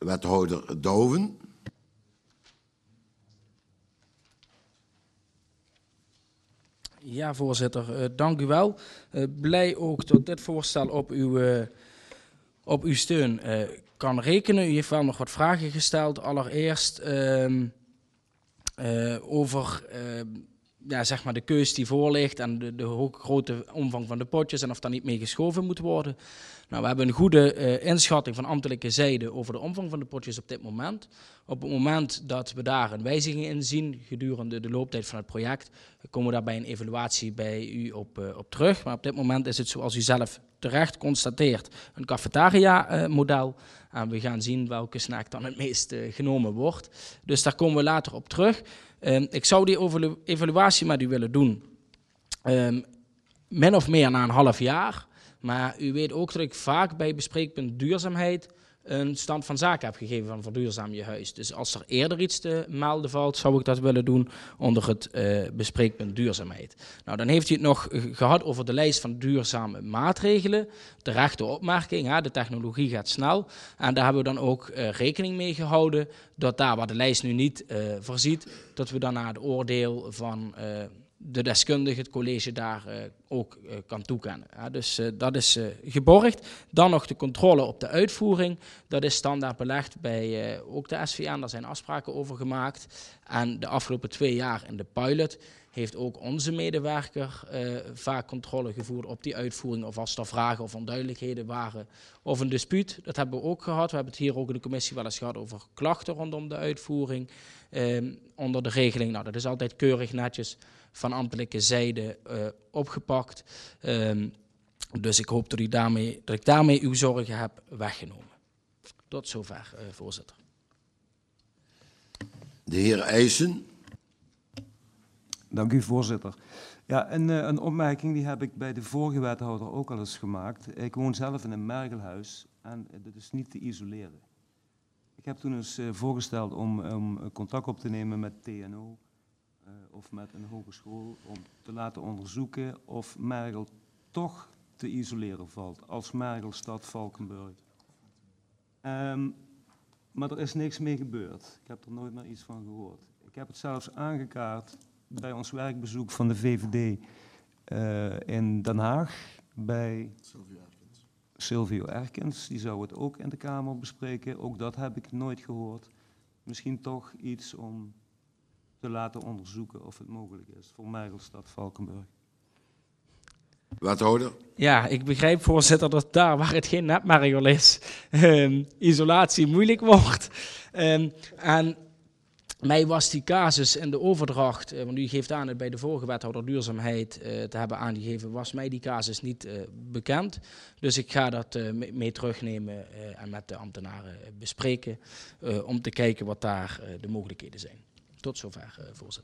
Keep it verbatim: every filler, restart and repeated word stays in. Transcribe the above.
Wethouder Douwen. Ja, voorzitter, uh, dank u wel. Uh, blij ook dat dit voorstel op uw, uh, op uw steun uh, kan rekenen. U heeft wel nog wat vragen gesteld. Allereerst uh, uh, over uh, ja, zeg maar de keus die voor ligt en de, de grote omvang van de potjes en of daar niet mee geschoven moet worden. Nou, we hebben een goede uh, inschatting van ambtelijke zijde over de omvang van de potjes op dit moment. Op het moment dat we daar een wijziging in zien gedurende de looptijd van het project, komen we daar bij een evaluatie bij u op, uh, op terug. Maar op dit moment is het, zoals u zelf terecht constateert, een cafetaria-model. Uh, en we gaan zien welke snack dan het meest uh, genomen wordt. Dus daar komen we later op terug. Uh, ik zou die evalu- evaluatie met u willen doen, uh, min of meer na een half jaar. Maar u weet ook dat ik vaak bij bespreekpunt duurzaamheid een stand van zaken heb gegeven van verduurzaam je huis. Dus als er eerder iets te melden valt, zou ik dat willen doen onder het uh, bespreekpunt duurzaamheid. Nou, dan heeft u het nog gehad over de lijst van duurzame maatregelen. Terechte opmerking, hè, de technologie gaat snel. En daar hebben we dan ook uh, rekening mee gehouden dat daar waar de lijst nu niet uh, voorziet, dat we dan naar het oordeel van Uh, de deskundige, het college daar uh, ook uh, kan toekennen. Ja, dus uh, dat is uh, geborgd. Dan nog de controle op de uitvoering. Dat is standaard belegd bij uh, ook de S V N. Daar zijn afspraken over gemaakt. En de afgelopen twee jaar in de pilot heeft ook onze medewerker uh, vaak controle gevoerd op die uitvoering. Of als er vragen of onduidelijkheden waren of een dispuut. Dat hebben we ook gehad. We hebben het hier ook in de commissie wel eens gehad over klachten rondom de uitvoering. Uh, onder de regeling. Nou, dat is altijd keurig netjes van ambtelijke zijde uh, opgepakt. Um, dus ik hoop dat, u daarmee, dat ik daarmee uw zorgen heb weggenomen. Tot zover, uh, voorzitter. De heer Eijssen. Dank u, voorzitter. Ja, een, een opmerking die heb ik bij de vorige wethouder ook al eens gemaakt. Ik woon zelf in een mergelhuis en dat is niet te isoleren. Ik heb toen eens uh, voorgesteld om, om contact op te nemen met T N O uh, of met een hogeschool om te laten onderzoeken of Mergel toch te isoleren valt als Mergelstad Valkenburg. Um, maar er is niks mee gebeurd. Ik heb er nooit meer iets van gehoord. Ik heb het zelfs aangekaart bij ons werkbezoek van de V V D uh, in Den Haag bij Silvio Erkens. Silvio Erkens, die zou het ook in de Kamer bespreken. Ook dat heb ik nooit gehoord. Misschien toch iets om te laten onderzoeken of het mogelijk is voor Mergelstad Valkenburg. Wethouder? Ja, ik begrijp, voorzitter, dat daar waar het geen netmergel is, um, isolatie moeilijk wordt. Um, en mij was die casus in de overdracht, uh, want u geeft aan het bij de vorige wethouder duurzaamheid uh, te hebben aangegeven, was mij die casus niet uh, bekend. Dus ik ga dat uh, mee, mee terugnemen uh, en met de ambtenaren bespreken uh, om te kijken wat daar uh, de mogelijkheden zijn. Tot zover, uh, voorzitter.